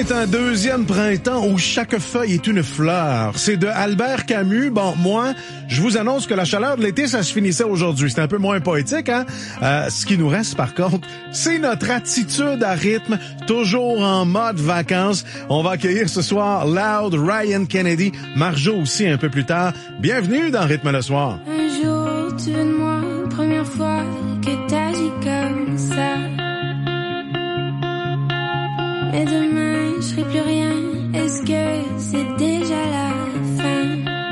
est un deuxième printemps où chaque feuille est une fleur. C'est de Albert Camus. Bon, moi, je vous annonce que la chaleur de l'été, ça se finissait aujourd'hui. C'est un peu moins poétique, hein? Ce qui nous reste, par contre, c'est notre attitude à rythme, toujours en mode vacances. On va accueillir ce soir Loud, Ryan Kennedy, Marjo aussi un peu plus tard. Bienvenue dans Rythme le soir. Un jour, tu veux de moi, première fois que t'agis comme ça. Mais demain, je serai plus rien. Est-ce que c'est déjà la fin?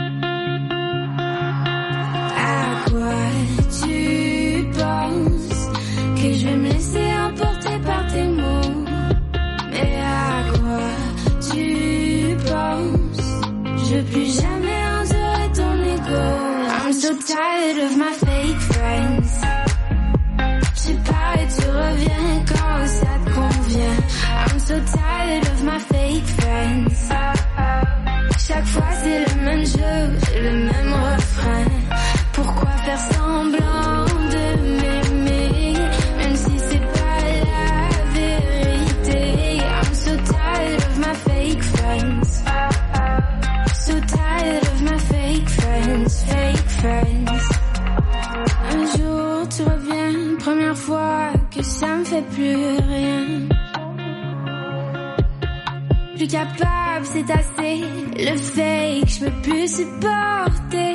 À quoi tu penses? Que je vais me laisser emporter par tes mots? Mais à quoi tu penses? Je veux plus jamais endurer ton ego. I'm so tired of my fake friends. Tu pars et tu reviens quand ça te convient. I'm so tired of my fake friends. Chaque fois c'est le même jeu, le même refrain. Pourquoi faire semblant de m'aimer, même si c'est pas la vérité? I'm so tired of my fake friends. So tired of my fake friends, fake friends. Un jour tu reviens, première fois que ça me fait plus rien. Plus capable, c'est assez. Le fake, je peux plus supporter.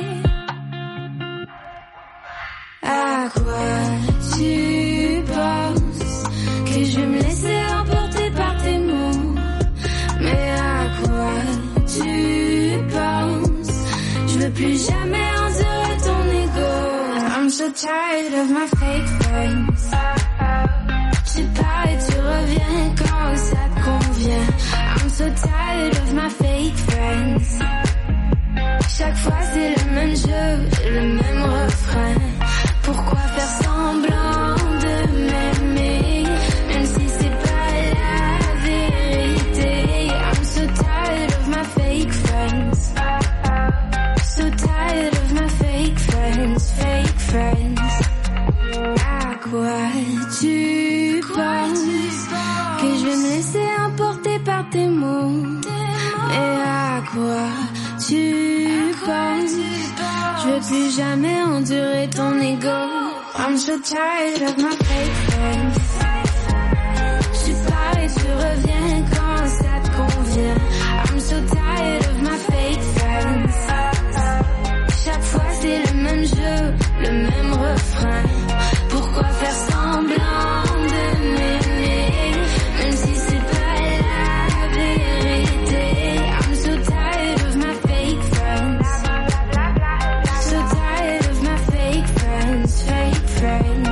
À quoi tu penses? Que je vais me laisser emporter par tes mots? Mais à quoi tu penses? Je veux plus jamais endurer ton ego. I'm so tired of my fake friends. Tu pars et tu reviens quand ça te convient. I'm so tired of my fake friends. Chaque fois c'est le même jeu, le même refrain. Pourquoi faire semblant de m'aimer, même si c'est pas la vérité? I'm so tired of my fake friends. So tired of my fake friends, fake friends. À quoi tu penses? Que je vais me laisser emporter par tes mots? Mais à quoi tu penses? Je veux plus jamais endurer ton ego. I'm so tired of my fake friends. Tu pars et tu reviens quand ça te convient. I'm so tired of my fake friends. Chaque fois c'est le même jeu, le même refrain. Pourquoi faire semblant de m'aimer, même si c'est pas la vérité? I'm so tired of my fake friends. So tired of my fake friends, fake friends.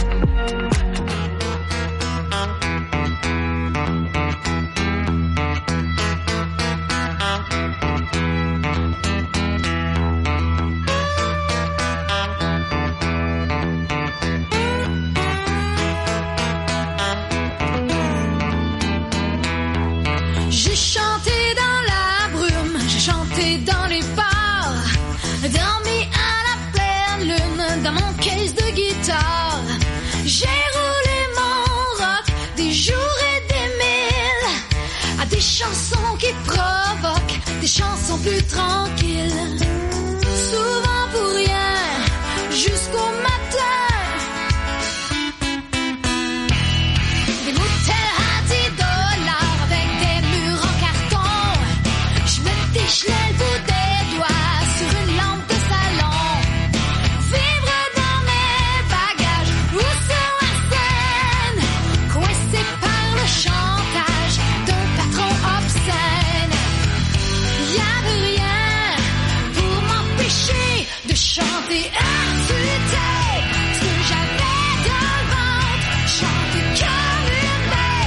J'ai chanté dans la brume, j'ai chanté dans les bars, dormi à la pleine lune dans mon case de guitare. J'ai roulé mon rock des jours et des milles à des chansons qui provoquent, des chansons plus tranquilles. Souvent pour rien, jusqu'au matin. Des motels à $10 avec des murs en carton. Je me déchelais le bout des doigts sur une lampe de salon. Vivre dans mes bagages ou sur la scène, coincé par le chantage d'un patron obscène. Y'avait rien pour m'empêcher de chanter à tue-tête ce que j'avais dans le ventre. Chanter comme une bête.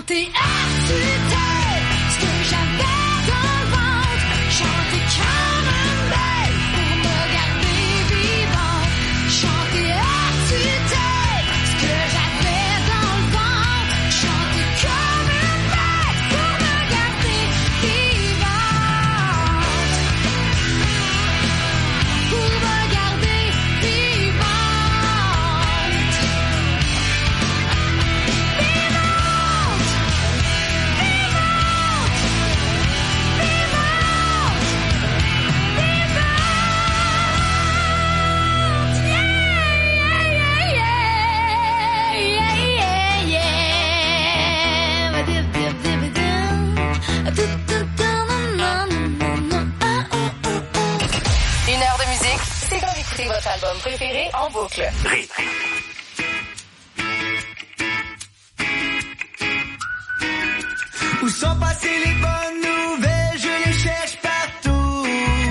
chanter RTT, ce que j'avais dans le ventre, chanter comme une belle pour me garder vivante, chanter RTT, ce que j'avais dans le ventre, chanter comme une belle pour me garder vivante, pour me garder vivante, Une heure de musique, c'est comme écouter votre album préféré en boucle. Où sont passées les bonnes nouvelles? Je les cherche partout.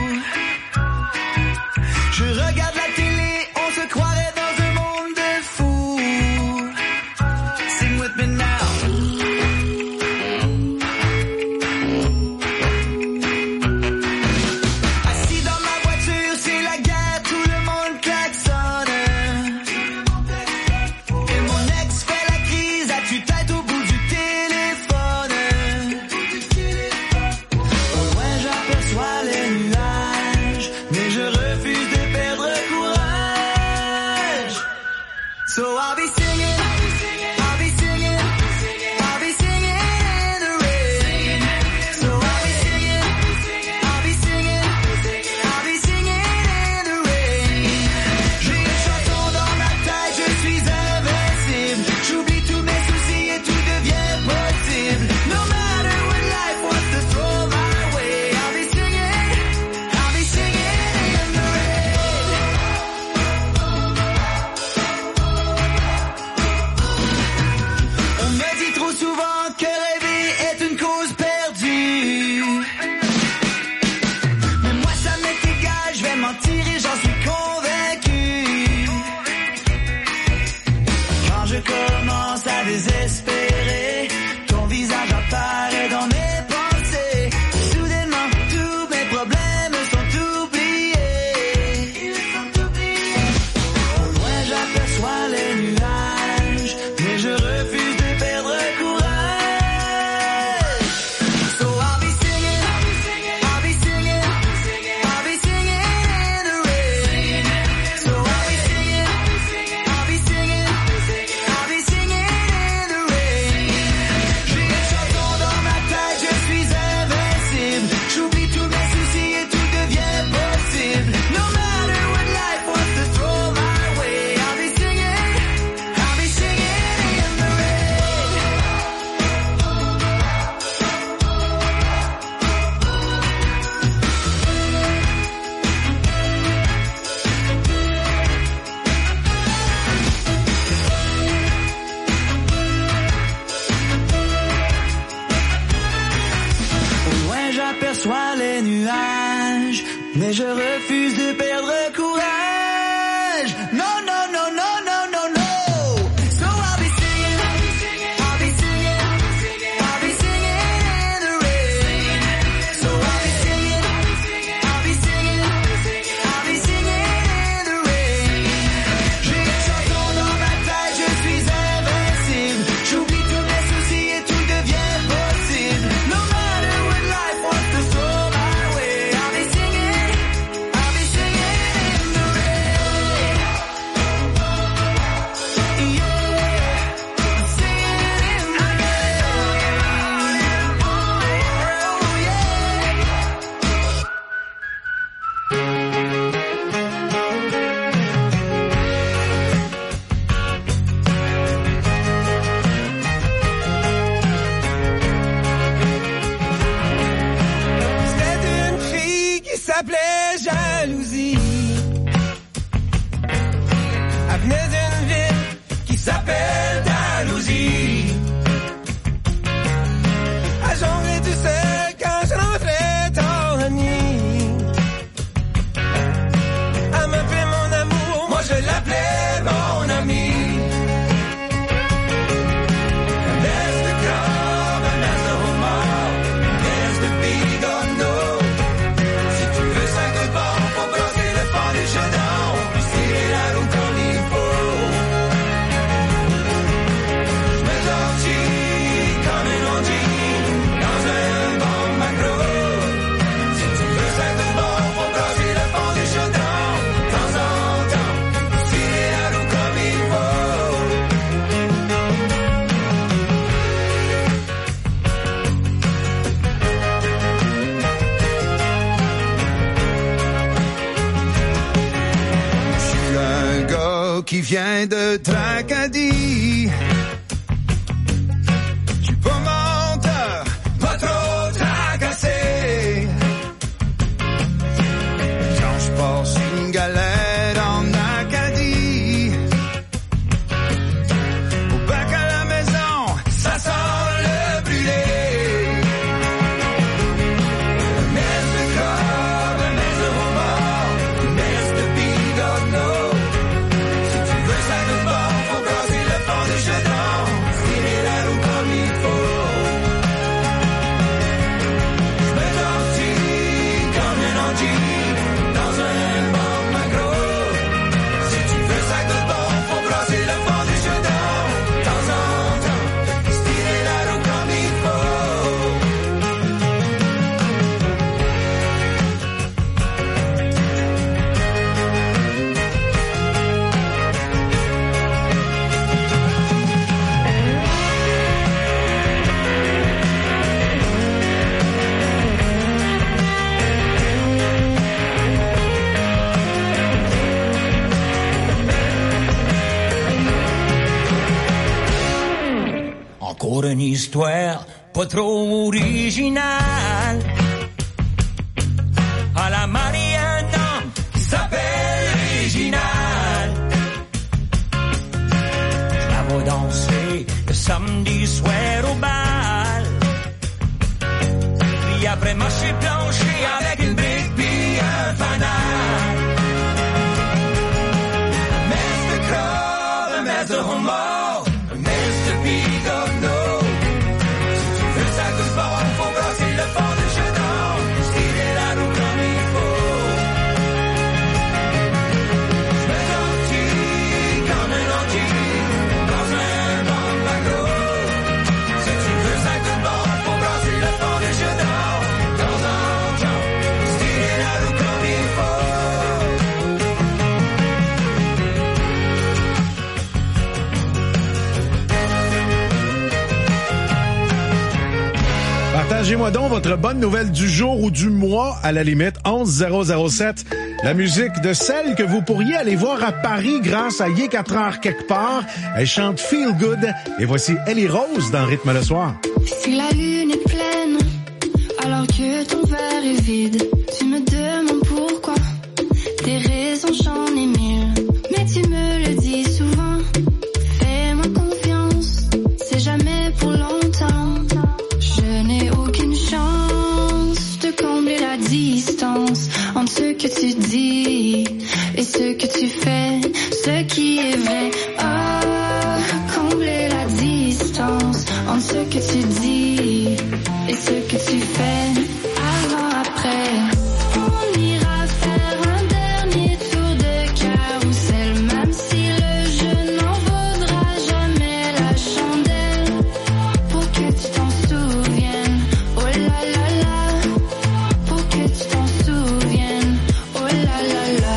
Je regarde la télé, on se croirait dans un monde de fous. Sing with me now. Assis dans ma voiture, c'est la guerre, tout le monde klaxonne. Et mon ex fait la crise, as-tu tête au bout du téléphone? Au loin j'aperçois les nuages, mais je refuse de perdre courage. So I'll be singing, I'll be singing, I'll be singing in the rain. So I'll be singing, I'll be singing, I'll be singing in the rain. J'ai une chanson dans ma tête, je suis invincible. J'oublie tous mes soucis et tout devient possible. No matter what life wants to throw my way, I'll be singing in the rain. On me dit trop souvent que rêver est une cause perdue. Mais moi ça m'est égal, je vais mentir et j'en suis convaincu. Quand je commence à désespérer, ton visage apparaît dans mes pensées. Soudainement, tous mes problèmes sont oubliés. Au loin, j'aperçois les nuages, mais je refuse de perdre courage. So I'll be singing, I'll be singing, I'll be singing in the rain. So I'll be singing, I'll be singing, I'll be singing in the rain. J'ai une chanson dans ma tête, je suis invincible. J'oublie tous mes soucis et tout devient possible. No matter what life wants to throw my way, I'll be singing in the rain. Au loin j'aperçois les nuages, mais je refuse de perdre courage. No, no, no, no, no, no, no. So I'll be singing, I'll be singing, I'll be singing in the rain. So I'll be singing, I'll be singing, I'll be singing in the rain. J'ai une chanson dans ma tête, je suis invincible. J'oublie tous mes soucis et tout devient possible. No matter what life wants to throw my way, I'll be singing in the qui vient de Tracadie. Je suis pas menteur, pas trop tracassé. Quand je passe une galère en Acadie, au bac à la maison, ça sent le brûlé. Un mess de corps, un mess de remords, un mess de bigorneau. Si tu veux ça de bon, faut brasser le fond du chaudron, tirer la roue comme il faut. Je me tortille comme un anguille dans un bon magro. Si tu veux ça de bon, faut brasser le fond du chaudron, de temps en temps, tirer la roue comme il faut. Encore une histoire pas trop originale. À la Marianne, qui s'appelle Réginal. Je la vois danser le samedi soir au bal. Puis après marcher plancher avec une brique puis un fanal. Un mess de crabe, un mess de homard, un mess de bigorneau. Si tu veux ça goûte bon, faut brasser le fond du chaudron, tirer la roue comme il faut. Je me tortille comme un anguille dans un bon magro. Si tu veux ça goûte bon, faut brasser le fond du chaudron, de temps en temps, tirer la roue comme il faut. Partagez-moi donc votre bonne nouvelle du jour ou du mois, à la limite, 11007. La musique de celle que vous pourriez aller voir à Paris grâce à Yé 4 heures quelque part. Elle chante Feel Good. Et voici Ellie Rose dans Rythme le soir. Si la lune est pleine, alors que ton verre est vide, tu me demandes pourquoi. Des raisons, j'en ai mille, mais tu me le dis souvent. Fais-moi confiance, c'est jamais pour longtemps. Je n'ai aucune chance de combler la distance entre ce que tu dis et ce que tu fais, ce qui est vrai. Ah, combler la distance entre ce que tu dis et ce que tu fais. Avant, après, on ira faire un dernier tour de carrousel, même si le jeu n'en vaudra jamais la chandelle. Pour que tu t'en souviennes, oh là là là. Pour que tu t'en souviennes, oh là là là.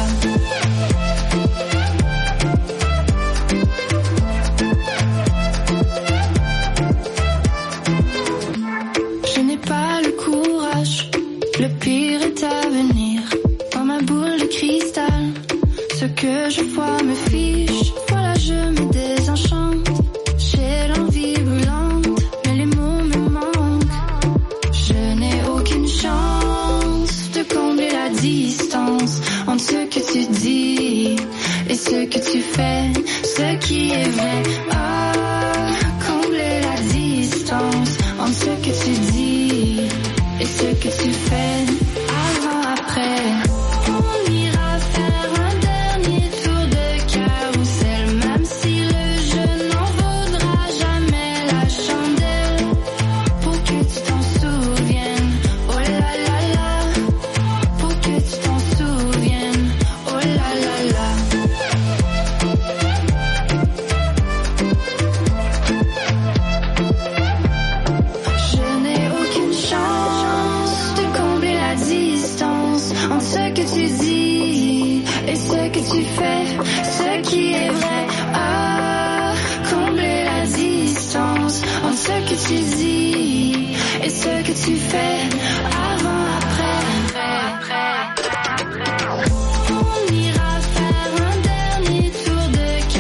Je n'ai pas le courage, le pire est à venir. Dans ma boule de cristal, ce que je vois me fiche. Voilà, je me désenchante. J'ai l'envie brûlante, mais les mots me manquent. Je n'ai aucune chance de combler la distance entre ce que tu dis et ce que tu fais, ce qui est vrai. Ah, combler la distance entre ce que tu dis et ce que tu fais. Avant, après, on ira faire un dernier tour de carrousel, même si le jeu n'en vaudra jamais la chandelle. Pour que tu t'en souviennes, oh là là là. Pour que tu t'en souviennes, oh là là là. Je n'ai aucune chance de combler la distance entre ce que tu dis et ce que tu fais, ce qui est vrai. Ah, combler la distance entre ce que tu dis et ce que tu fais. Avant, après. On ira faire un dernier tour de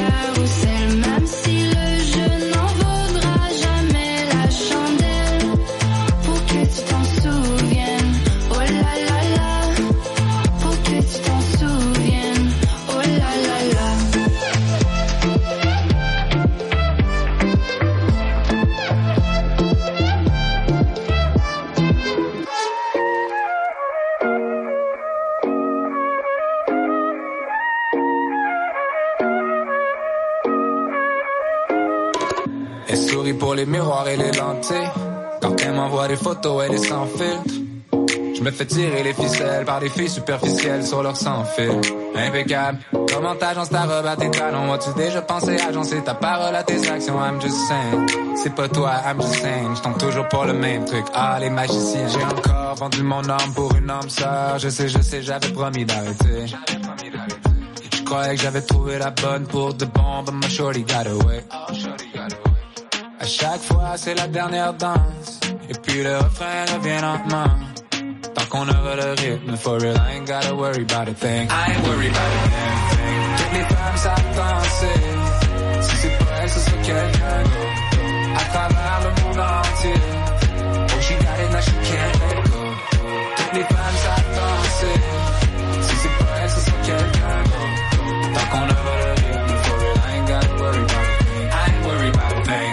souris pour les miroirs et les lentilles. Quand elle m'envoie des photos, elle est sans filtre. Je me fais tirer les ficelles par des filles superficielles sur leur sans-fil. Impeccable. Comment t'agences ta robe à tes talons? As-tu déjà pensé agencer ta parole à tes actions? I'm just saying. C'est pas toi, I'm just saying. J'tombe toujours pour le même truc. Ah, les magiciens. J'ai encore vendu mon âme pour une âme sœur. Je sais, j'avais promis d'arrêter. Je croyais que j'avais trouvé la bonne pour de bon, but my shorty got away. À chaque fois, c'est la dernière danse. Et puis le refrain revient lentement. Tant qu'on aura le rythme, for real, I ain't gotta worry about a thing. I ain't worried about a damn thing. Toutes les femmes savent danser. Si c'est pas elle, ce sera quelqu'un d'autre. À travers le monde entier. Oh, she got it, now she can't let go. Toutes les femmes savent danser. Si c'est pas elle, ce sera quelqu'un d'autre. Tant qu'on aura le rythme, for real, I ain't gotta worry about a thing. I ain't worried about a thing.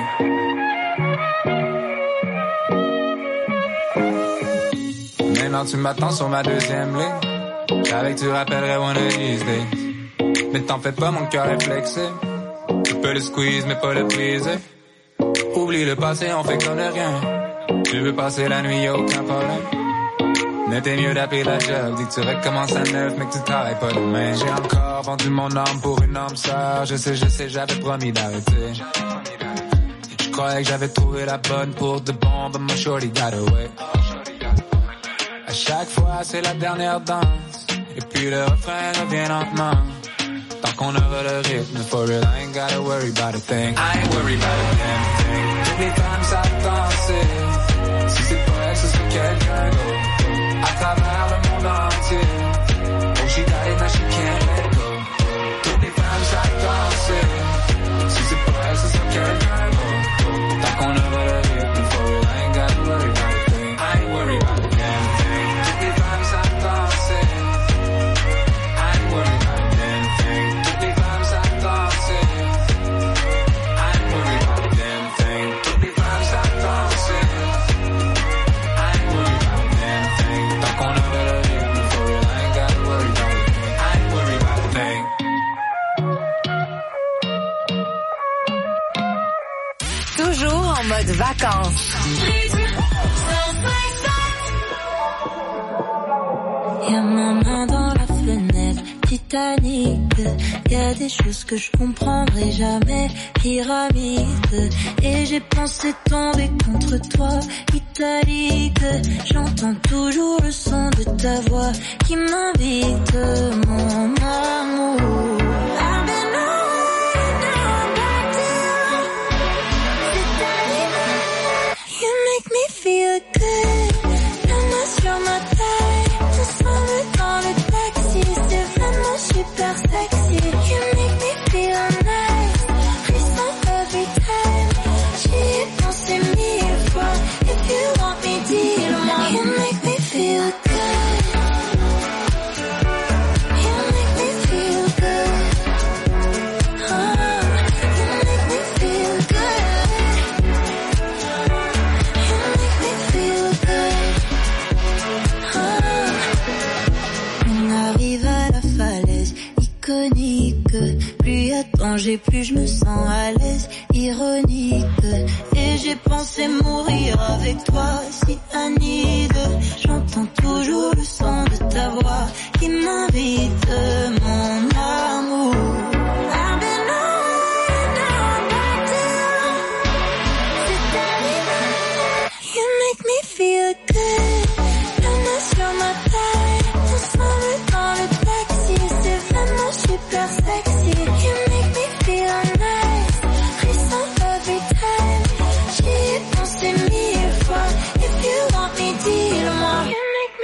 Maintenant tu m'attends sur ma deuxième ligne. J'avais que tu rappellerais one of these days. Mais t'en fais pas, mon cœur est flexible. Tu peux le squeeze mais pas le briser. Oublie le passé, on fait comme de rien. Tu veux passer la nuit, y'a aucun problème. Mais t'es mieux d'appeler la job. Dis que tu recommences à neuf mais que tu travailles pas demain. J'ai encore vendu mon âme pour une âme sœur. Je sais, j'avais promis d'arrêter. Je croyais que j'avais trouvé la bonne pour de bon, but my shorty got away. À chaque fois, c'est la dernière danse. Et puis le refrain revient lentement. Tant qu'on aura le rythme, for real, I ain't gotta worry about a thing. I ain't worried about a damn thing. Toutes les femmes savent danser. Si c'est pas elle, ce sera quelqu'un d'autre. À travers le monde entier. Oh, she got it, now she can't let go. Toutes les femmes savent danser. Si c'est pas elle, ce sera quelqu'un d'autre. Tant qu'on aura le rythme, for real, I ain't gotta worry about a thing. I ain't worried about a damn thing. Toujours en mode vacances. Y'a ma main dans la fenêtre, Titanic. Y'a des choses que je comprendrai jamais, pyramide. Et j'ai pensé tomber contre toi, italique. J'entends toujours le son de ta voix qui m'invite, mon amour. Feel good, la main sur ma taille, ensemble dans le taxi, c'est vraiment super sexy. You make me feel nice, frisson every time. J'y ai pensé 1000 fois, if you want me, dis-le-moi. You make me feel good, you make me feel good. Oh, you make me feel good. Plus y a de danger, plus je me sens à l'aise, ironique. Et j'ai pensé mourir avec toi, si Anide. J'entends toujours le son de ta voix qui m'invite, mon amour. You make me feel good, la main sur ma taille, ensemble dans le taxi, c'est vraiment super sexy. You make me feel nice, frisson every time. J'y ai pensé 1000 fois, if you want me, dis-le-moi. You make me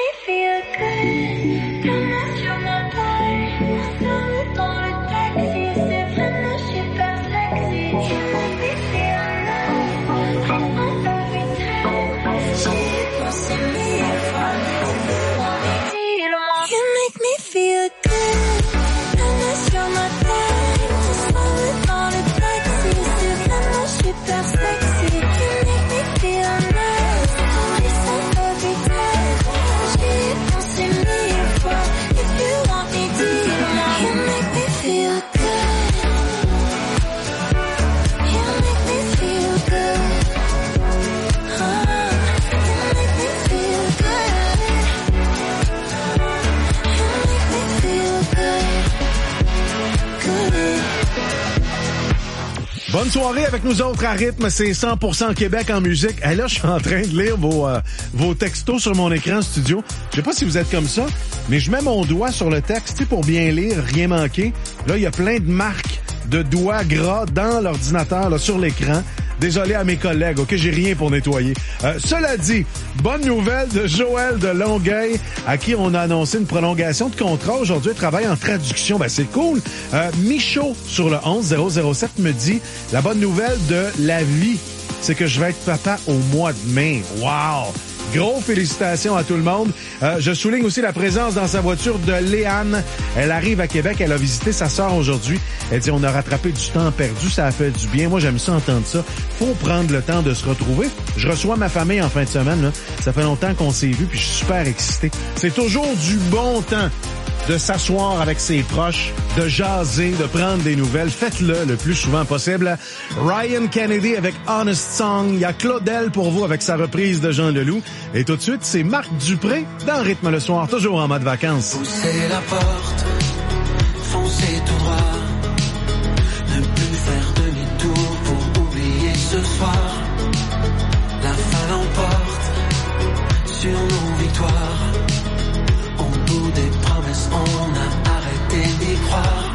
Bonne soirée avec nous autres à rythme, c'est 100% Québec en musique. Et là, je suis en train de lire vos textos sur mon écran studio. Je sais pas si vous êtes comme ça, mais je mets mon doigt sur le texte, tu sais, pour bien lire, rien manquer. Là, il y a plein de marques de doigts gras dans l'ordinateur, là, sur l'écran. Désolé à mes collègues, ok, j'ai rien pour nettoyer. Cela dit, bonne nouvelle de Joël de Longueuil, à qui on a annoncé une prolongation de contrat. Aujourd'hui, il travaille en traduction. Ben, c'est cool. Michaud, sur le 11007, me dit, la bonne nouvelle de la vie, c'est que je vais être papa au mois de mai. Wow! Gros félicitations à tout le monde. Je souligne aussi la présence dans sa voiture de Léane. Elle arrive à Québec. Elle a visité sa sœur aujourd'hui. Elle dit, on a rattrapé du temps perdu. Ça a fait du bien. Moi, j'aime ça entendre ça. Faut prendre le temps de se retrouver. Je reçois ma famille en fin de semaine, là. Ça fait longtemps qu'on s'est vu puis je suis super excité. C'est toujours du bon temps de s'asseoir avec ses proches, de jaser, de prendre des nouvelles. Faites-le le plus souvent possible. Ryan Kennedy avec Honest Song. Il y a Claudel pour vous avec sa reprise de Jean Leloup. Et tout de suite, c'est Marc Dupré dans Rythme le soir, toujours en mode vacances. Poussez la porte, foncez tout droit. Ne plus faire demi-tour pour oublier ce soir. La fin l'emporte sur nos victoires. Au bout des promesses, on a arrêté d'y croire.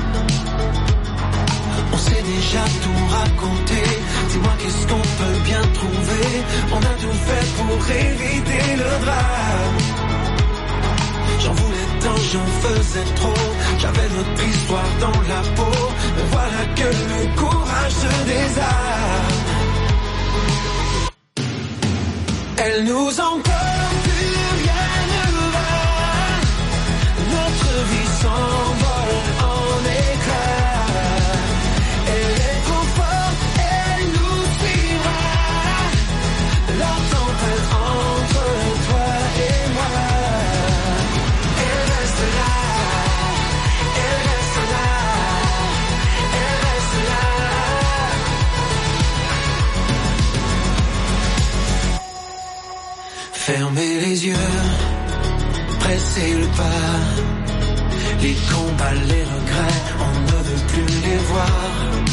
On s'est déjà tout raconté. Dis-moi qu'est-ce qu'on peut bien trouver. On a tout fait pour éviter le drame. J'en voulais tant, j'en faisais trop. J'avais notre histoire dans la peau. Mais voilà que le courage se désarme. Elle nous emporte, plus rien ne va. Notre vie s'envole en éclats. Elle est trop forte, elle nous suivra. La tempête entre toi et moi. Elle reste là, elle reste là, elle reste là. Fermez les yeux, pressez le pas. Les combats, les regrets, on ne veut plus les voir.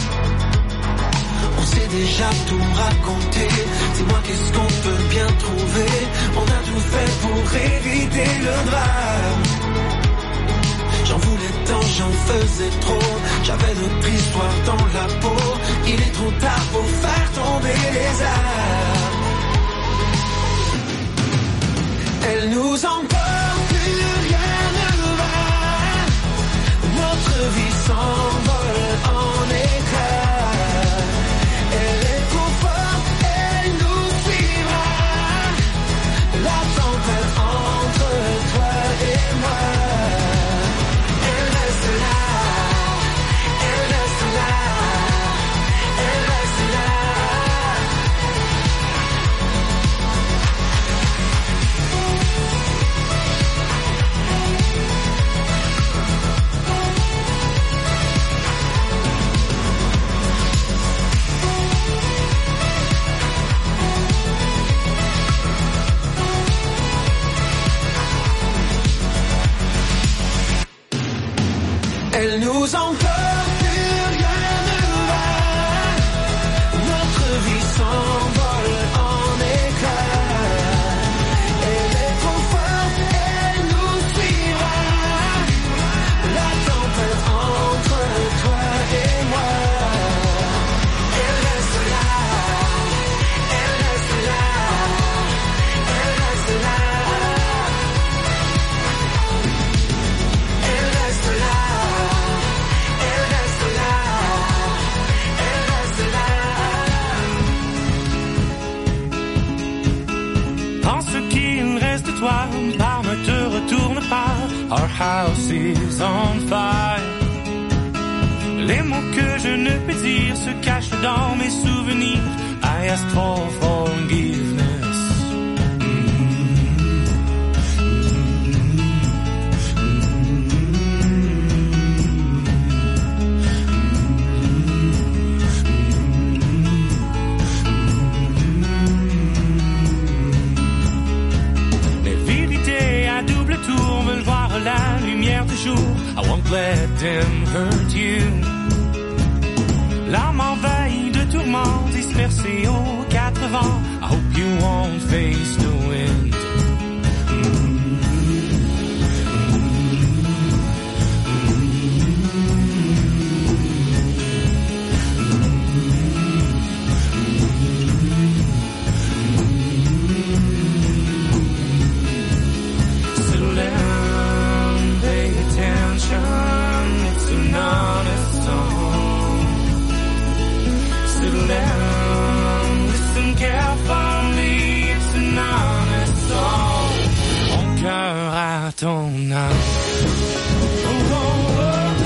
On s'est déjà tout raconté. Dis-moi qu'est-ce qu'on peut bien trouver. On a tout fait pour éviter le drame. J'en voulais tant, j'en faisais trop. J'avais notre histoire dans la peau. Il est trop tard pour faire tomber les armes. Elle nous emporte, plus rien ne va. Notre vie s'envole en éclats. Elle est trop forte, elle nous suivra. La tempête entre toi et moi. Elle reste là, elle reste là, elle reste là. Elle nous emporte, plus rien ne va. Notre vie s'envole en éclats. Elle est trop forte, elle nous suivra. La tempête entre toi et moi. Elle reste là, elle reste là, elle reste là. Elle reste là. Par ne te retourne pas. Our house is on fire. Les mots que je ne peux dire se cachent dans mes souvenirs. I ask for forgiveness. La lumière du jour, I won't let them hurt you. L'âme envahie de mouvements dispersés aux quatre vents. I hope you won't face the wind. Settle down, pay attention, it's an honest song. Settle down, listen carefully, it's an honest song. Mon cœur à ton âme. Oh, oh, oh.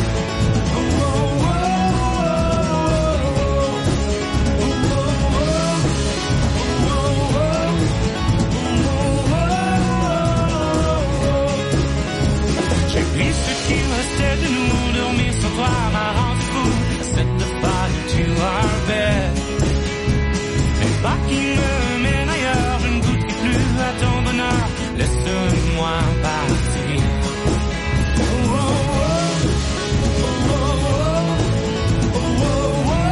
Puis ce qui restait de nous, dormir sans toi m'a rendu fou. Set the fire to our bed. Un pas qui me mène ailleurs, je ne goûterai plus à ton bonheur. Laisse-moi partir. Oh, oh, oh. Oh, oh, oh. Oh, oh, oh.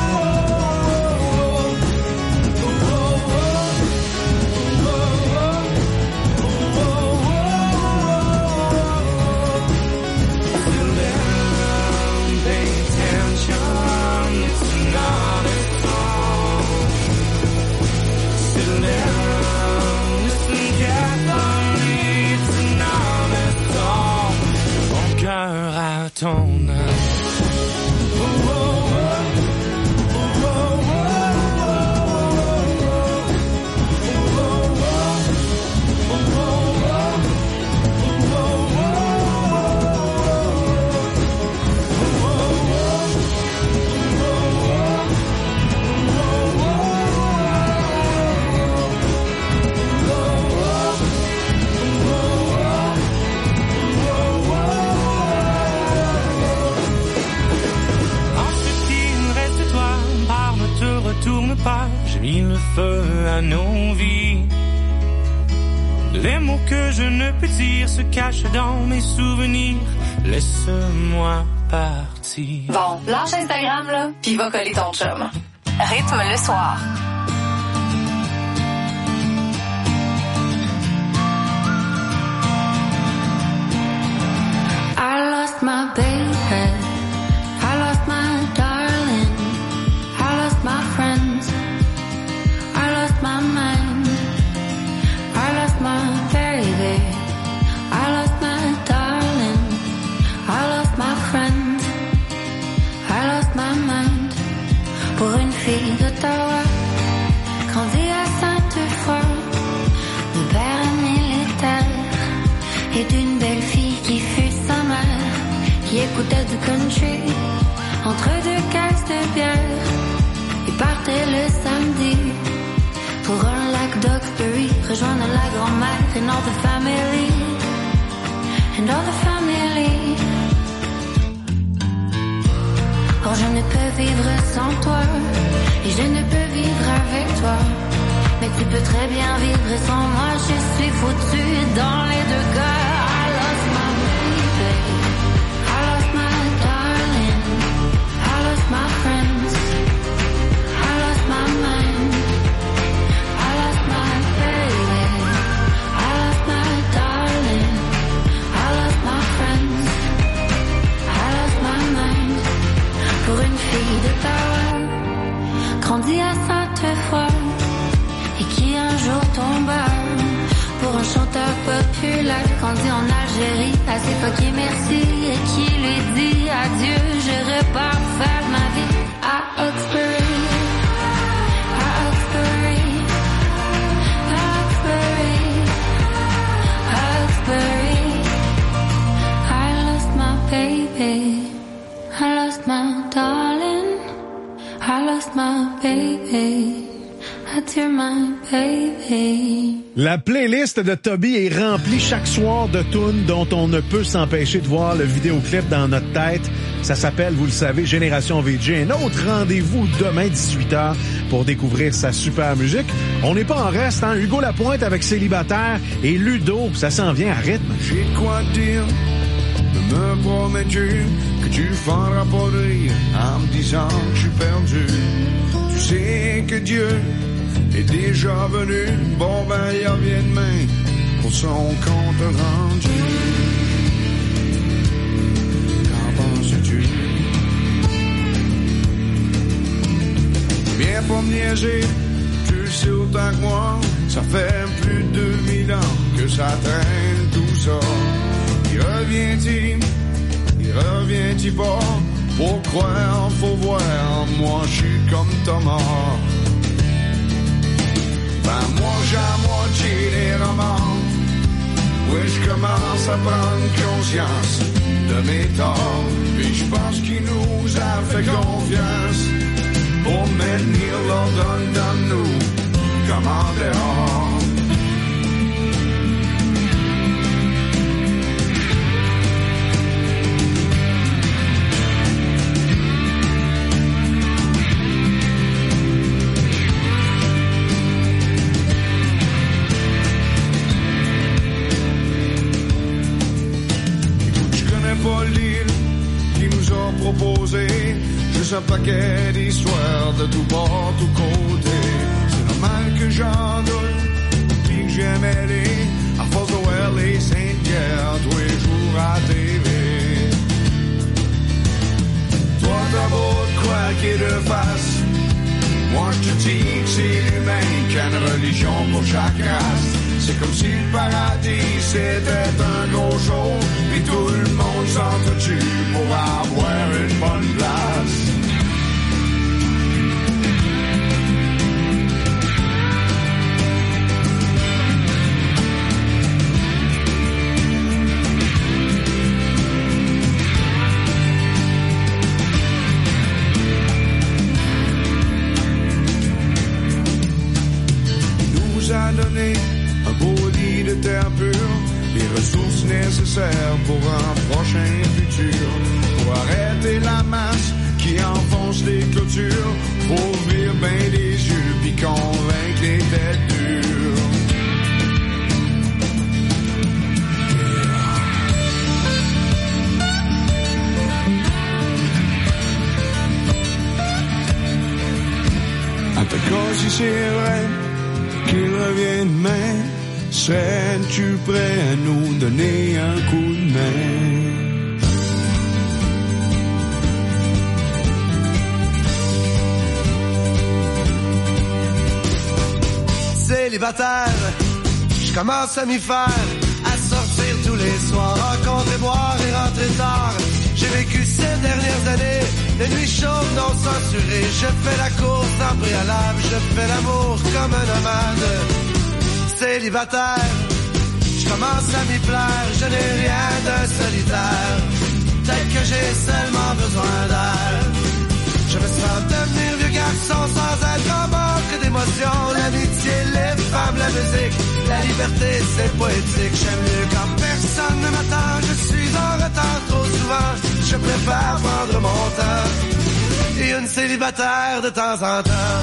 À ton âme. Oh, oh, oh. Oh, oh, oh. Tourne pas, j'ai mis le feu à nos vies. Les mots que je ne peux dire se cachent dans mes souvenirs. Laisse-moi partir. Bon, lâche Instagram, là, pis va coller ton chum. Rythme le soir. I lost my baby, I lost my darling, I lost my friends, I lost my mind, I lost my baby, I lost my darling, I lost my friends, I lost my mind. Pour une fille d'Ottawa, grandie à Sainte-Foy, de père militaire, et d'une belle fille qui fut sa mère, qui écoutait du country entre deux caisses de bière. Il partait le samedi pour un lac d'Oxbury, rejoindre la grand-mère and all the family, and all the family. Or je ne peux vivre sans toi, et je ne peux vivre avec toi, mais tu peux très bien vivre sans moi. Je suis foutue dans les deux cas. I lost my baby, I lost my darling, I lost my friends, I lost my mind, I lost my baby, I lost my darling, I lost my friends, I lost my mind. Pour une fille d'Ottawa, grandie à Sainte-Foy, et qui un jour tomba pour un chanteur populaire, grandi en Algérie, à s'époque et merci, et qui lui dit adieu, je repars faire ma vie à Oxbury, à Oxbury, à Oxbury, à Oxbury. I lost my baby, I lost my darling, I lost my baby, adieu my baby. La playlist de Toby est remplie chaque soir de tunes dont on ne peut s'empêcher de voir le vidéoclip dans notre tête. Ça s'appelle, vous le savez, Génération VJ. Un autre rendez-vous demain 18h pour découvrir sa super musique. On n'est pas en reste, hein? Hugo Lapointe avec Célibataire et Ludo, ça s'en vient à rythme. J'ai de quoi te dire, ne me promets-tu que tu feras pas de rire en me disant que je suis perdu. Tu sais que Dieu est déjà venu. Bon ben, il revient demain pour son compte rendu. Qu'en penses-tu? Viens pas me niaiser, tu le sais autant que moi. Ça fait plus de 2000 ans que ça traîne tout ça. Il revient-il pas? Pour croire, faut voir, moi je suis comme Thomas. Ben moi j'ai à moitié les romans. Oui, je commence à prendre conscience de mes torts. Puis je pense qu'il nous a fait confiance pour maintenir l'ordre dans nous comme en dehors. Proposé juste un paquet d'histoires de tout bord, tout côté. C'est normal que j'en doute, puis que j'aime aller à force de voir les Sainte-Guerre tous les jours à TV. Toi t'as beau de quoi qu'il est de face, moi je te dis que c'est l'humain qui a une religion pour chaque race. C'est comme si le paradis c'était un gros show, puis tout le monde s'entretue pour avoir une bonne place. Il nous a donné un beau lit de terre pure, les ressources nécessaires pour un prochain futur. Pour arrêter la masse qui enfonce les clôtures, faut ouvrir bien les yeux puis convaincre les têtes dures. En tout cas, si c'est vrai qu'il revient demain, serais-tu prêt à nous donner un coup de main? Célibataire, je commence à m'y faire, à sortir tous les soirs, rencontrer, boire et rentrer tard. J'ai vécu ces dernières années, des nuits chaudes non censurées. Je fais la course en préalable, je fais l'amour comme un nomade. Célibataire, je commence à m'y plaire, je n'ai rien de solitaire. Peut-être que j'ai seulement besoin d'air. Je me sens devenir vieux garçon sans être en manque d'émotions. L'amitié, les femmes, la musique, la liberté, c'est poétique. J'aime mieux quand personne ne m'attend, je suis en retard trop souvent. Je préfère prendre mon temps et une célibataire de temps en temps.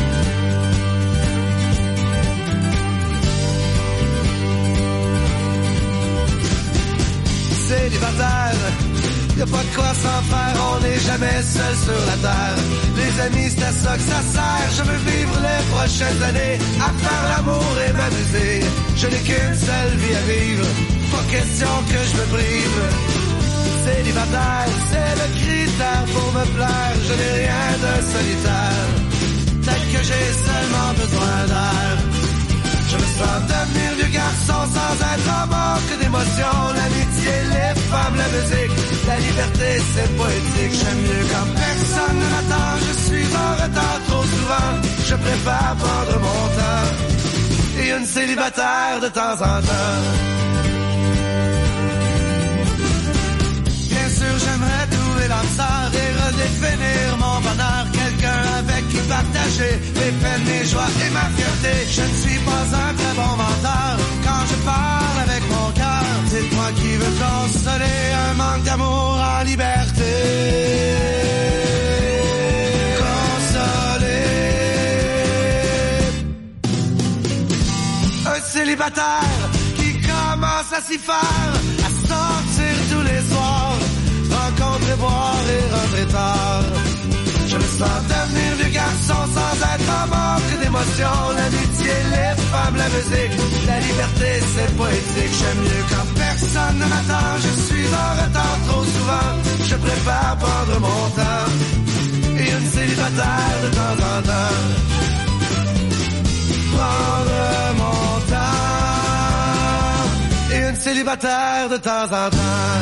Célibataire, y'a pas de quoi s'en faire, on n'est jamais seul sur la terre. Les amis, c'est à ça que ça sert. Je veux vivre les prochaines années à faire l'amour et m'amuser. Je n'ai qu'une seule vie à vivre, pas question que je me prive. Célibataire, c'est le critère pour me plaire. Je n'ai rien de solitaire, peut-être que j'ai seulement besoin d'air. Je me sens devenir vieux garçon sans être en manque d'émotions. L'amitié, les femmes, la musique, la liberté, c'est poétique. J'aime mieux quand personne ne m'attend, je suis en retard trop souvent. Je préfère prendre mon temps et une célibataire de temps en temps. Bien sûr, j'aimerais trouver l'âme sœur et redéfinir mon bonheur. Quelqu'un avec qui partager mes peines, mes joies et ma fierté. Je ne suis pas un très bon menteur quand je parle avec mon cœur. Dites-moi qui veut consoler un manque d'amour en liberté. Consoler un célibataire qui commence à s'y faire, à sortir tous les soirs, rencontrer, boire et rentrer tard. Je me sens devenir vieux garçon sans être en manque d'émotion. L'amitié, les femmes, la musique, la liberté, c'est poétique. J'aime mieux quand personne ne m'attend. Je suis en retard trop souvent. Je préfère prendre mon temps. Et une célibataire de temps en temps. Prendre mon temps. Et une célibataire de temps en temps.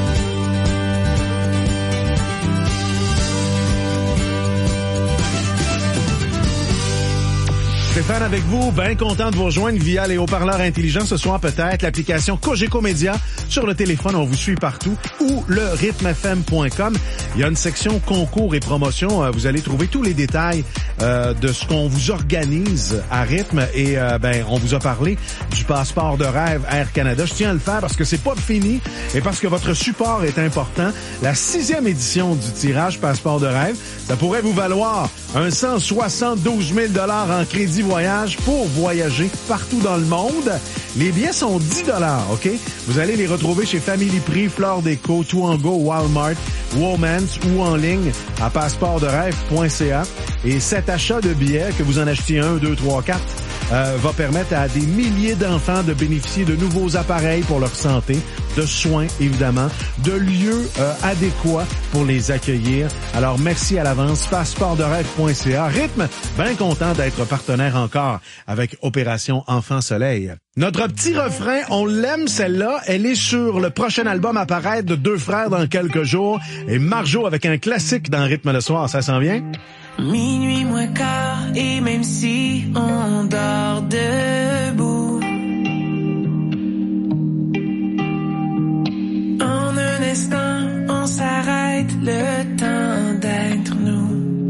Stéphane avec vous, bien content de vous rejoindre via les haut-parleurs intelligents ce soir peut-être, l'application Cogeco Média sur le téléphone, on vous suit partout, ou le rythmefm.com. Il y a une section concours et promotion, vous allez trouver tous les détails de ce qu'on vous organise à Rythme et on vous a parlé du passeport de rêve Air Canada. Je tiens à le faire parce que c'est pas fini et parce que votre support est important. La 6e édition du tirage passeport de rêve, ça pourrait vous valoir un 172 000 $ en crédit voyage pour voyager partout dans le monde. Les billets sont 10 $, OK? Vous allez les retrouver chez Family Prix, Flore Déco, Touango, Walmart, Womans ou en ligne à passeportderêve.ca. Et cet achat de billets, que vous en achetiez 1, 2, 3, 4, va permettre à des milliers d'enfants de bénéficier de nouveaux appareils pour leur santé, de soins évidemment, de lieux adéquats pour les accueillir. Alors merci à l'avance, passeportderêve.ca. Rythme, bien content d'être partenaire encore avec Opération Enfant Soleil. Notre petit refrain, on l'aime celle-là, elle est sur le prochain album à paraître de Deux Frères dans quelques jours. Et Marjo avec un classique dans Rythme le soir, ça s'en vient? Minuit moins quart, et même si on dort debout, en un instant, on s'arrête, le temps d'être nous.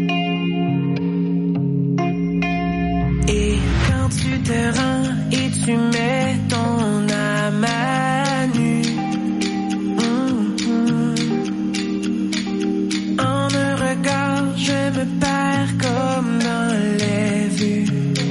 Et quand tu te rends et tu mets ton âme à nu, en un regard, je me perds comme dans les vues.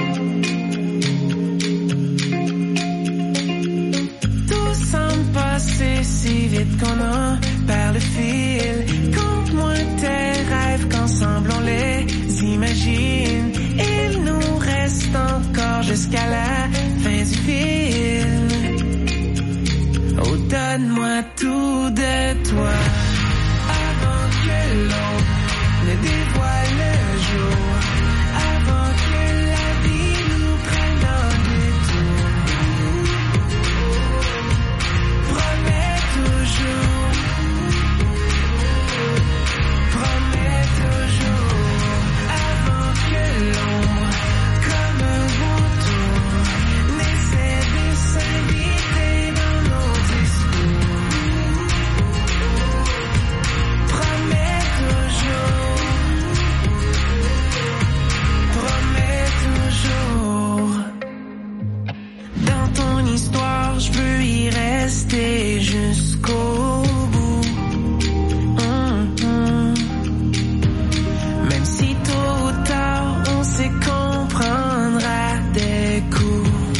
Tout semble passer si vite qu'on en perd le fil. Conte-moi tes rêves qu'ensemble on les imagine. Il nous reste encore jusqu'à la fin du film. Oh, donne-moi tout de toi avant que l'on ne dévoile le jour, avant que la vie nous prenne en détour. Promets toujours, avant que l'ombre, comme un vautour, n'essaie de s'inviter dans nos discours. Promets toujours. Dans ton histoire, je veux y rester jusqu'au bout. Même si tôt ou tard, on sait comprendre à des coups.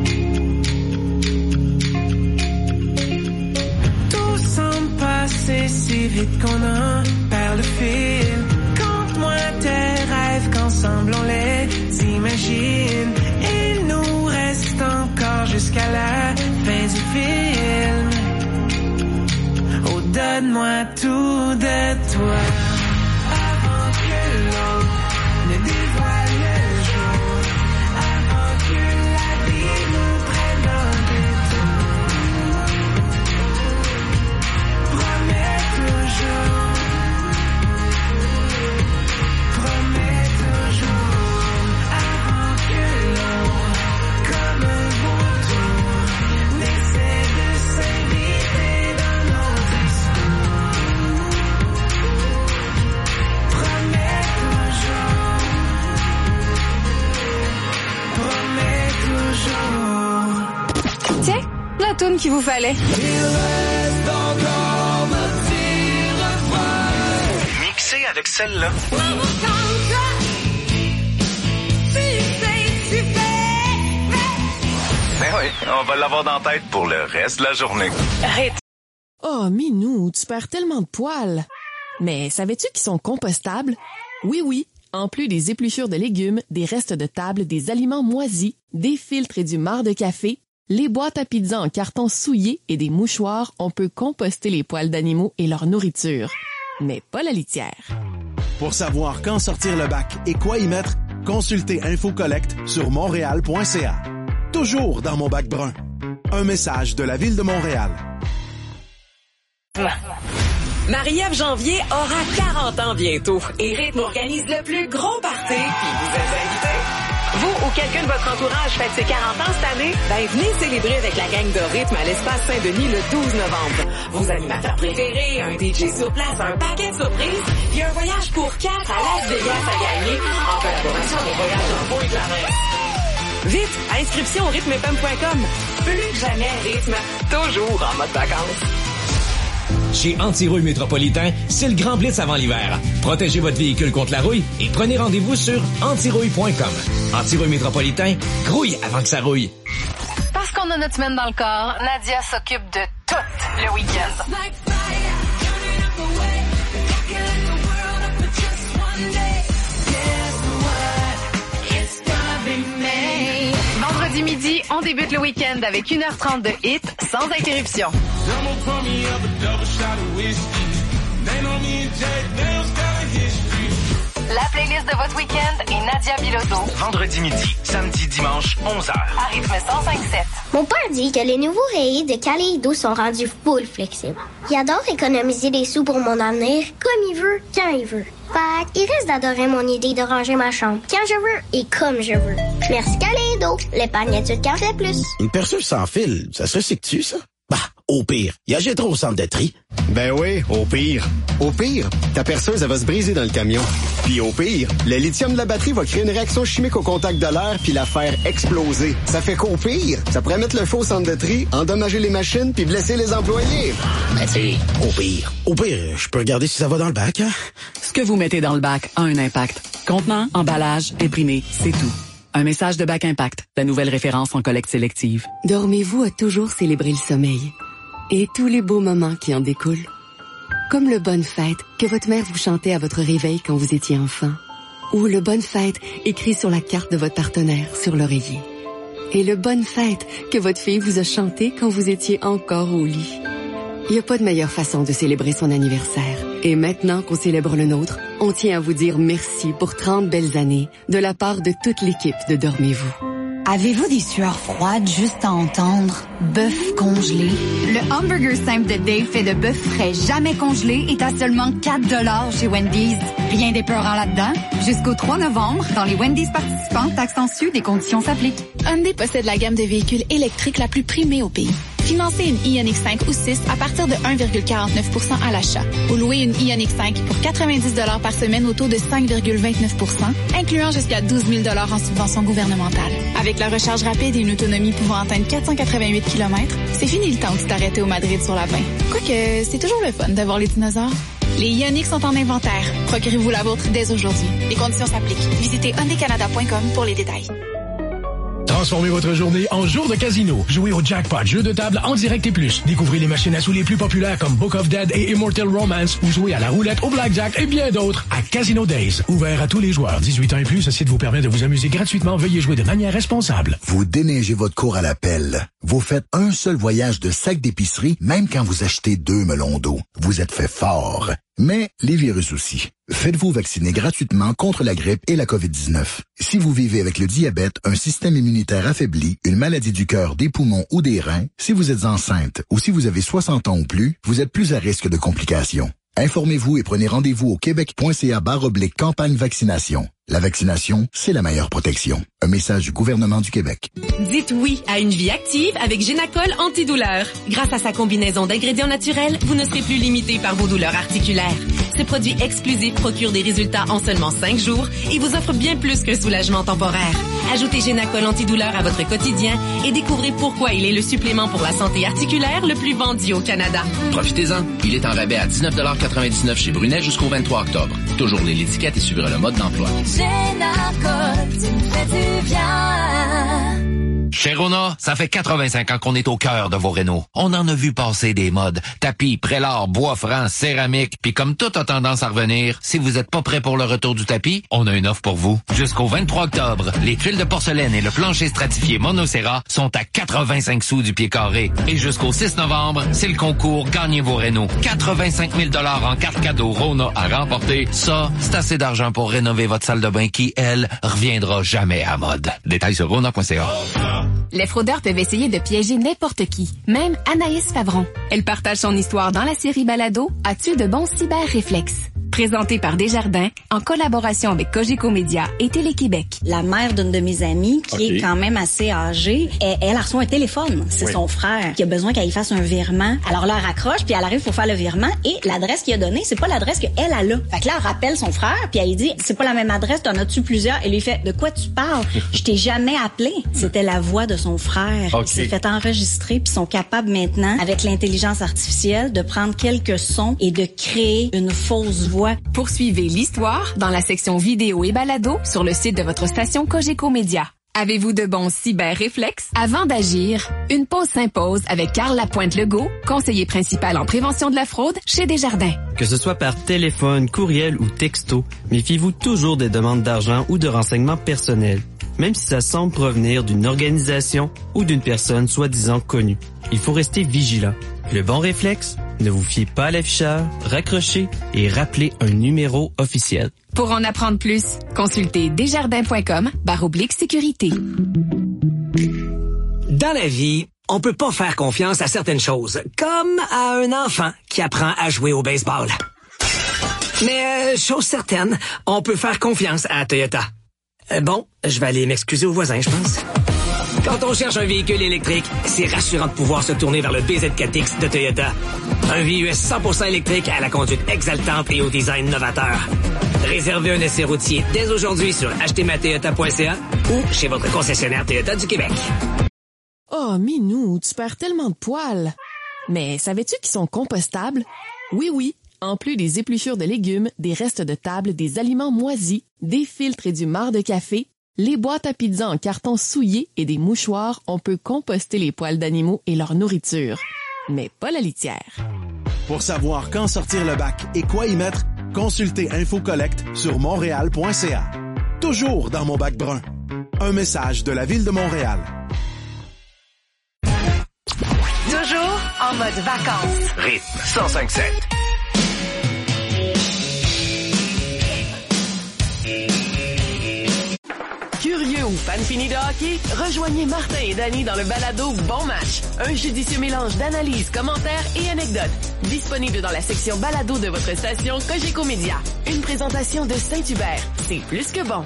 Tout semble passer si vite qu'on en perd le fil. Conte-moi tes rêves qu'ensemble on les imagine. Il nous reste encore jusqu'à la fin du film. Oh, donne-moi tout de toi avant que l'on ne dévoile le jour, avant que la vie nous prenne en détour. Promets toujours. Tiens, la toune qu'il vous fallait. Mixé avec celle-là. Ben oui, on va l'avoir dans la tête pour le reste de la journée. Oh, Minou, tu perds tellement de poils. Mais savais-tu qu'ils sont compostables? Oui. En plus des épluchures de légumes, des restes de table, des aliments moisis, des filtres et du marc de café, les boîtes à pizza en carton souillé et des mouchoirs, on peut composter les poils d'animaux et leur nourriture. Mais pas la litière. Pour savoir quand sortir le bac et quoi y mettre, consultez InfoCollect sur montréal.ca. Toujours dans mon bac brun. Un message de la Ville de Montréal. Marie-Ève Janvier aura 40 ans bientôt et Rythme organise le plus gros party puis vous êtes invités. Vous ou quelqu'un de votre entourage fête ses 40 ans cette année? Ben, venez célébrer avec la gang de Rythme à l'Espace Saint-Denis le 12 novembre. Vos animateurs préférés, un DJ sur place, un paquet de surprises, puis un voyage pour 4 à Las Vegas à gagner en collaboration avec Voyage en Beau et Clarence. Vite, inscription au rythmefm.com. Plus que jamais Rythme, toujours en mode vacances. Chez Antirouille Métropolitain, c'est le grand blitz avant l'hiver. Protégez votre véhicule contre la rouille et prenez rendez-vous sur antirouille.com. Antirouille Métropolitain, grouille avant que ça rouille. Parce qu'on a notre semaine dans le corps, Nadia s'occupe de tout le week-end. Vendredi midi, on débute le week-end avec 1h30 de hits sans interruption. La playlist de votre week-end est Nadia Bilodeau. Vendredi midi, samedi, dimanche, 11h. À rythme 105.7. Mon père dit que les nouveaux rayés de Kaleido sont rendus full flexibles. Il adore économiser des sous pour mon avenir, comme il veut, quand il veut. Fait il risque d'adorer mon idée de ranger ma chambre quand je veux et comme je veux. Merci Kaleido, l'épargne études qu'en fait plus. Une perceuse sans fil, ça se recycle-tu, ça? Bah, au pire, il y a trop au centre de tri. Ben oui, au pire. Au pire, ta perceuse, elle va se briser dans le camion. Puis au pire, le lithium de la batterie va créer une réaction chimique au contact de l'air puis la faire exploser. Ça fait qu'au pire, ça pourrait mettre le feu au centre de tri, endommager les machines puis blesser les employés. Ben tu au pire, je peux regarder si ça va dans le bac, hein? Ce que vous mettez dans le bac a un impact. Contenant, emballage, imprimé, c'est tout. Un message de Bac Impact, la nouvelle référence en collecte sélective. Dormez-vous a toujours célébré le sommeil et tous les beaux moments qui en découlent. Comme le Bonne Fête que votre mère vous chantait à votre réveil quand vous étiez enfant. Ou le Bonne Fête écrit sur la carte de votre partenaire sur l'oreiller. Et le Bonne Fête que votre fille vous a chanté quand vous étiez encore au lit. Il n'y a pas de meilleure façon de célébrer son anniversaire. Et maintenant qu'on célèbre le nôtre, on tient à vous dire merci pour 30 belles années de la part de toute l'équipe de Dormez-vous. Avez-vous des sueurs froides juste à entendre? Bœuf congelé. Le hamburger simple de Dave fait de bœuf frais jamais congelé est à seulement 4$ chez Wendy's. Rien d'épeurant là-dedans. Jusqu'au 3 novembre, dans les Wendy's participants, taxes en sus, des conditions s'appliquent. Hyundai possède la gamme de véhicules électriques la plus primée au pays. Financez une Ioniq 5 ou 6 à partir de 1,49% à l'achat. Ou louer une Ioniq 5 pour 90$ par semaine au taux de 5,29%, incluant jusqu'à 12 000$ en subvention gouvernementale. Avec la recharge rapide et une autonomie pouvant atteindre 488 km, c'est fini le temps où tu t'arrêtais au Madrid sur la 20. Quoique, c'est toujours le fun de voir les dinosaures. Les Ioniq sont en inventaire. Procurez-vous la vôtre dès aujourd'hui. Les conditions s'appliquent. Visitez hyundaicanada.com pour les détails. Transformez votre journée en jour de casino. Jouez au jackpot, jeu de table en direct et plus. Découvrez les machines à sous les plus populaires comme Book of Dead et Immortal Romance ou jouez à la roulette, au blackjack et bien d'autres à Casino Days. Ouvert à tous les joueurs. 18 ans et plus, ce site vous permet de vous amuser gratuitement. Veuillez jouer de manière responsable. Vous déneigez votre cour à la pelle. Vous faites un seul voyage de sac d'épicerie, même quand vous achetez 2 melons d'eau. Vous êtes fait fort. Mais les virus aussi. Faites-vous vacciner gratuitement contre la grippe et la COVID-19. Si vous vivez avec le diabète, un système immunitaire affaibli, une maladie du cœur, des poumons ou des reins, si vous êtes enceinte ou si vous avez 60 ans ou plus, vous êtes plus à risque de complications. Informez-vous et prenez rendez-vous au québec.ca/campagne vaccination. La vaccination, c'est la meilleure protection. Un message du gouvernement du Québec. Dites oui à une vie active avec Génacol antidouleur. Grâce à sa combinaison d'ingrédients naturels, vous ne serez plus limité par vos douleurs articulaires. Ce produit exclusif procure des résultats en seulement 5 jours et vous offre bien plus qu'un soulagement temporaire. Ajoutez Génacol antidouleur à votre quotidien et découvrez pourquoi il est le supplément pour la santé articulaire le plus vendu au Canada. Profitez-en. Il est en rabais à 19,99$ chez Brunet jusqu'au 23 octobre. Toujours les l'étiquette et suivre le mode d'emploi. Génacol, tu me fais du bien. Chez Rona, ça fait 85 ans qu'on est au cœur de vos rénaux. On en a vu passer des modes. Tapis, prélat, bois franc, céramique. Puis comme tout a tendance à revenir, si vous êtes pas prêt pour le retour du tapis, on a une offre pour vous. Jusqu'au 23 octobre, les tuiles de porcelaine et le plancher stratifié Monocera sont à 85 sous du pied carré. Et jusqu'au 6 novembre, c'est le concours Gagnez vos rénaux. 85 000 $ en carte cadeau Rona à remporter. Ça, c'est assez d'argent pour rénover votre salle de bain qui, elle, reviendra jamais à mode. Détails sur rona.ca. Les fraudeurs peuvent essayer de piéger n'importe qui, même Anaïs Favron. Elle partage son histoire dans la série Balado « As-tu de bons cyber-réflexes ?» Présenté par Desjardins, en collaboration avec Cogeco Média et Télé-Québec. La mère d'une de mes amies, qui est quand même assez âgée, elle a reçu un téléphone. C'est son frère qui a besoin qu'elle y fasse un virement. Alors là, elle raccroche, puis elle arrive pour faire le virement, et l'adresse qu'il a donnée, c'est pas l'adresse qu'elle a là. Fait que là, elle rappelle son frère, puis elle dit, c'est pas la même adresse, t'en as-tu plusieurs? Elle lui fait, de quoi tu parles? Je t'ai jamais appelé. C'était la voix de son frère. Il s'est fait enregistrer, puis sont capables maintenant, avec l'intelligence artificielle, de prendre quelques sons et de créer une fausse voix. Poursuivez l'histoire dans la section vidéo et balado sur le site de votre station Cogeco Média. Avez-vous de bons cyber-réflexes? Avant d'agir, une pause s'impose avec Carl Lapointe-Legault, conseiller principal en prévention de la fraude chez Desjardins. Que ce soit par téléphone, courriel ou texto, méfiez-vous toujours des demandes d'argent ou de renseignements personnels, même si ça semble provenir d'une organisation ou d'une personne soi-disant connue. Il faut rester vigilant. Le bon réflexe? Ne vous fiez pas à l'afficheur, raccrochez et rappelez un numéro officiel. Pour en apprendre plus, consultez desjardins.com/sécurité. Dans la vie, on peut pas faire confiance à certaines choses, comme à un enfant qui apprend à jouer au baseball. Mais chose certaine, on peut faire confiance à Toyota. Bon, je vais aller m'excuser aux voisins, je pense. Quand on cherche un véhicule électrique, c'est rassurant de pouvoir se tourner vers le BZ4X de Toyota. Un VUS 100% électrique à la conduite exaltante et au design novateur. Réservez un essai routier dès aujourd'hui sur achetezmatoyota.ca ou chez votre concessionnaire Toyota du Québec. Oh, Minou, tu perds tellement de poils. Mais savais-tu qu'ils sont compostables? Oui. En plus des épluchures de légumes, des restes de table, des aliments moisis, des filtres et du marc de café, les boîtes à pizza en carton souillé et des mouchoirs, on peut composter les poils d'animaux et leur nourriture. Mais pas la litière. Pour savoir quand sortir le bac et quoi y mettre, consultez InfoCollect sur montréal.ca. Toujours dans mon bac brun. Un message de la Ville de Montréal. Toujours en mode vacances. Rythme 105.7. Curieux ou fan fini de hockey? Rejoignez Martin et Danny dans le balado Bon Match. Un judicieux mélange d'analyses, commentaires et anecdotes. Disponible dans la section balado de votre station Cogeco Média. Une présentation de Saint-Hubert. C'est plus que bon.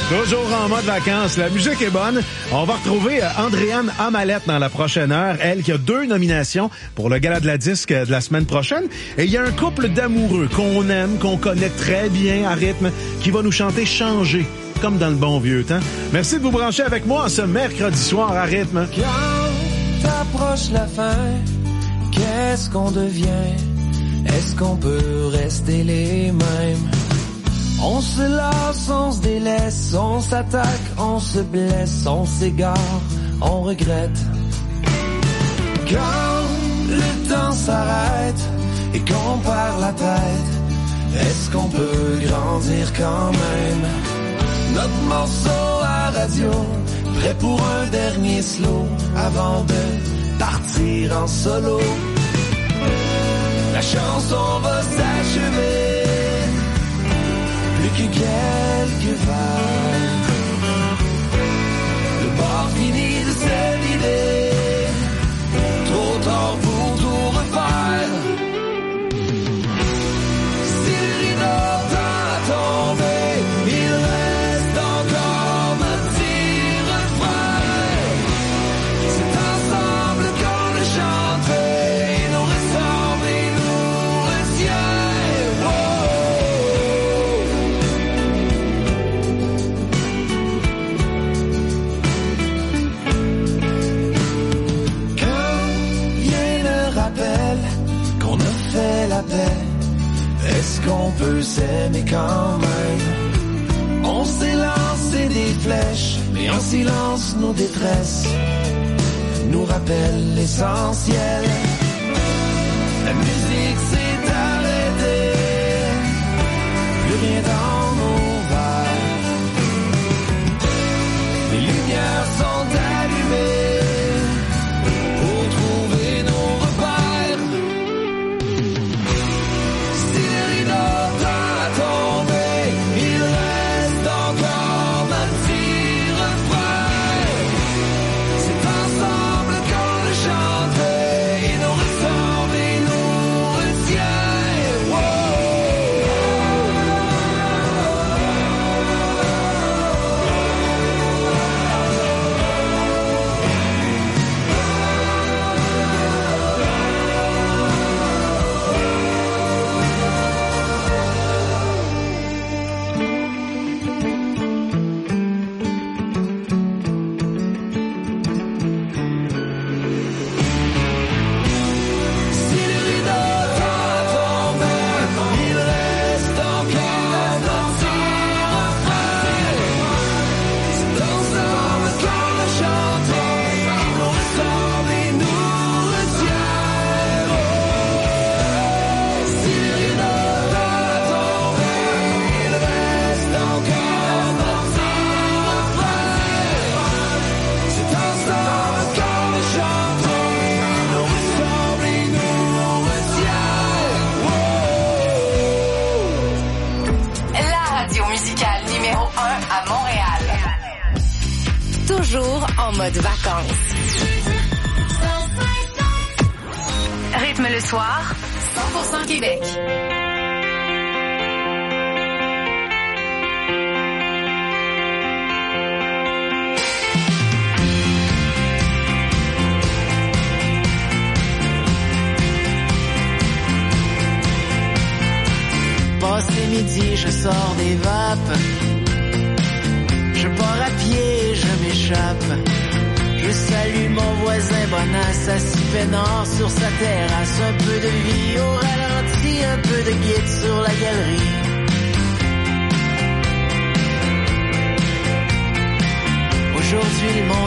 Toujours en mode vacances. La musique est bonne. On va retrouver Andréane Amalette dans la prochaine heure. Elle qui a 2 nominations pour le Gala de la disque de la semaine prochaine. Et il y a un couple d'amoureux qu'on aime, qu'on connaît très bien à rythme, qui va nous chanter Changer, comme dans le bon vieux temps. Merci de vous brancher avec moi ce mercredi soir à rythme. Quand approche la fin, qu'est-ce qu'on devient? Est-ce qu'on peut rester les mêmes? On se lasse, on se délaisse, on s'attaque, on se blesse, on s'égare, on regrette. Quand le temps s'arrête et qu'on perd la tête, est-ce qu'on peut grandir quand même? Notre morceau à radio, prêt pour un dernier slow, avant de partir en solo. La chanson va s'achever, plus que quelques vagues. Le bord fini de se vider, trop tard pour tout refaire. Si le rideau t'a tombé, il reste encore un petit refrain. C'est ensemble qu'on le chante, il nous ressemble, il nous retient. Quand vient le rappel qu'on a fait la paix, est-ce qu'on peut s'aimer quand même? On s'est lancé des flèches, mais en silence nos détresses nous rappellent l'essentiel. La musique s'est arrêtée, plus rien dans nos verres. Les lumières sont allumées pour trouver nos repères. Si le rideau t'a tombé, il reste encore un petit refrain. C'est ensemble qu'on le chante, il nous ressemble, il nous retient. Si le rideau t'a tombé, il reste encore un petit refrain. C'est ensemble qu'on le chante, il nous ressemble, il nous retient. Si le rideau t'a tombé, il reste encore un petit refrain. C'est ensemble qu'on le chante, il nous ressemble, il nous retient. La radio musicale numéro 1 à Montréal. Toujours en mode vacances. Rythme le soir, 100% Québec. Passé midi, je sors des vapes. Je pars à pied, je m'échappe. Je salue mon voisin Bonasse, assis peinard sur sa terrasse. Un peu de vie au ralenti, un peu de guide sur la galerie. Aujourd'hui, le monde